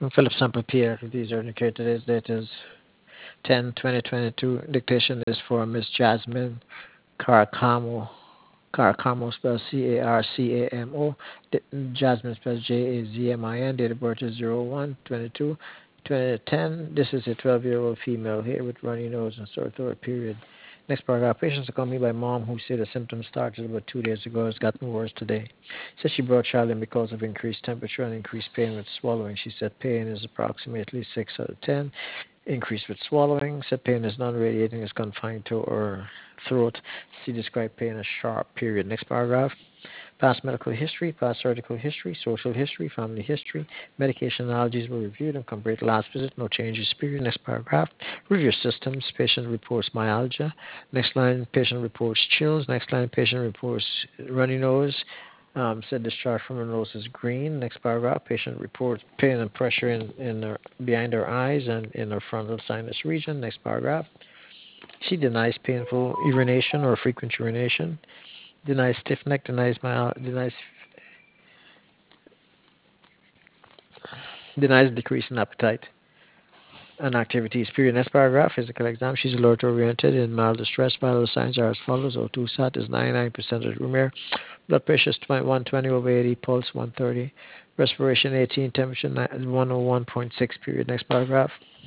Philip Sample Pierre, these are indicated. Today's date is 10/20/22. Dictation is for Miss Jasmine Carcamo. Carcamo spells Carcamo. Jasmine spells Jazmin. Date of birth is 01/22/2010. This is a 12-year-old female here with runny nose and sore throat, period. Next paragraph. Patients accompanied by mom who said the symptoms started about 2 days ago. It's gotten worse today. Said she brought child in because of increased temperature and increased pain with swallowing. She said pain is approximately 6 out of 10. Increase with swallowing. Said pain is non-radiating, is confined to her throat. She described pain as sharp, period. Next paragraph. Past medical history, past surgical history, social history, family history. Medication allergies were reviewed and compared to last visit. No changes, period. Next paragraph. Review systems. Patient reports myalgia. Next line, patient reports chills. Next line, patient reports runny nose. Said discharge from her nose is green. Next paragraph, patient reports pain and pressure in her, behind her eyes and in her frontal sinus region. Next paragraph, she denies painful urination or frequent urination. Denies stiff neck. Denies decrease in appetite and activities. Period. Next paragraph, physical exam. She's alert oriented in mild distress. Vital signs are as follows. O2 sat is 99% of room air. Blood pressure is 120 over 80. Pulse 130. Respiration 18. Temperature 101.6. Period. Next paragraph.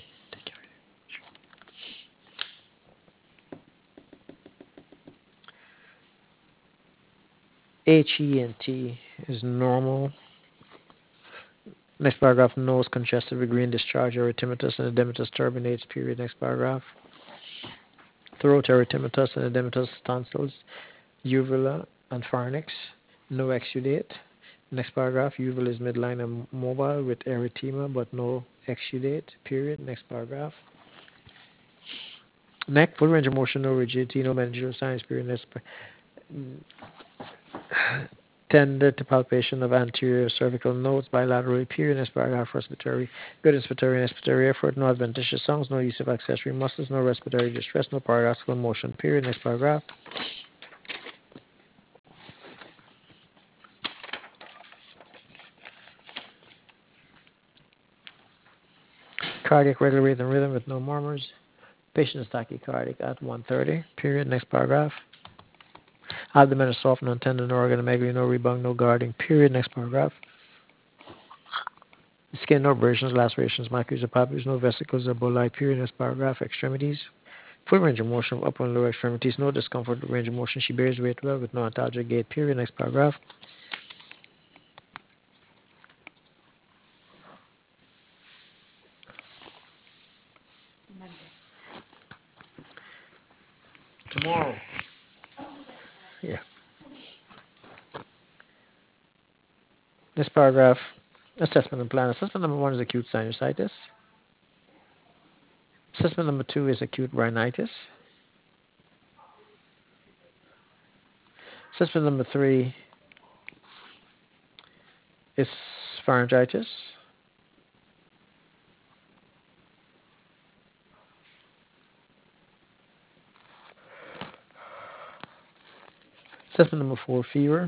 HENT is normal. Next paragraph. Nose congested with green discharge. Erythematous and edematous turbinates. Period. Next paragraph. Throat erythematous and edematous tonsils. Uvula and pharynx. No exudate. Next paragraph, uvula is midline and mobile with erythema but no exudate. Period. Next paragraph. Neck, full range of motion, no rigidity, no managerial signs. Period. Tender to palpation of anterior cervical nodes bilaterally. Period. Next paragraph, respiratory. Good inspiratory and expiratory effort. No adventitious sounds. No use of accessory muscles. No respiratory distress. No paradoxical motion. Period. Next paragraph. Cardiac regular rate and rhythm with no murmurs. Patient is tachycardic at 130. Period. Next paragraph. Abdomen is soft, no tendon, no organomegaly, no rebound, no guarding. Period. Next paragraph. Skin, no abrasions, lacerations, macules, or papules, no vesicles or bulli. Period. Next paragraph. Extremities. Full range of motion of upper and lower extremities. No discomfort. Range of motion. She bears weight well with no antalgic gait. Period. Next paragraph. Tomorrow. Yeah. Next paragraph. Assessment and plan. Assessment number 1 is acute sinusitis. Assessment number 2 is acute rhinitis. Assessment number 3 is pharyngitis. Assessment number 4, fever.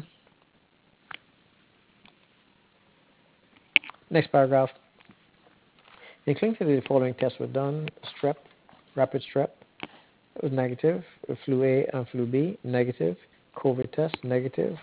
Next paragraph. In clinically, the following tests were done: strep, rapid strep was negative, flu A and flu B negative, COVID test negative.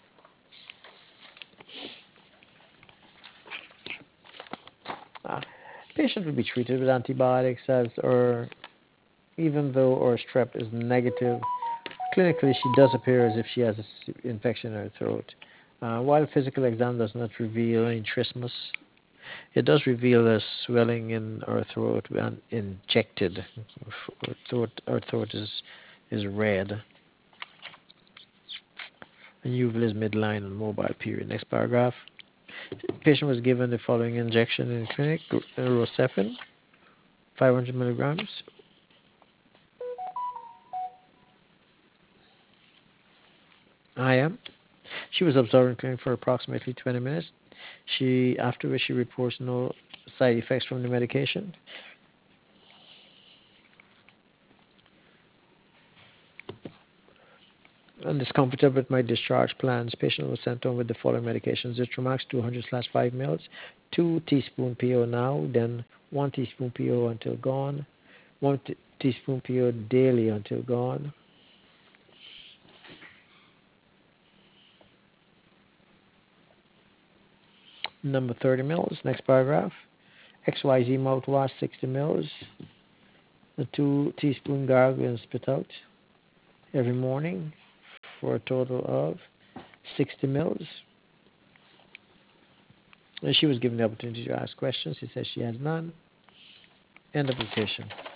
Uh, Patient will be treated with antibiotics as, or even though or strep is negative, clinically she does appear as if she has an infection in her throat. While physical exam does not reveal any trismus, it does reveal a swelling in her throat and injected. Her throat is red. And uvula is midline and mobile. Period. Next paragraph. Patient was given the following injection in clinic: Rocephin, 500 milligrams. IM. She was observed in clinic for approximately 20 minutes. Afterwards, she reports no side effects from the medication. And discomforted with my discharge plans, patient was sent home with the following medications: Zithromax 200/5 mils, 2 teaspoon PO now, then 1 teaspoon PO until gone, 1 teaspoon PO daily until gone. Number 30 mils. Next paragraph. XYZ mouthwash 60 mils, a 2 teaspoon gargle and spit out every morning for a total of 60 mils. And she was given the opportunity to ask questions. She says she has none. End of the petition.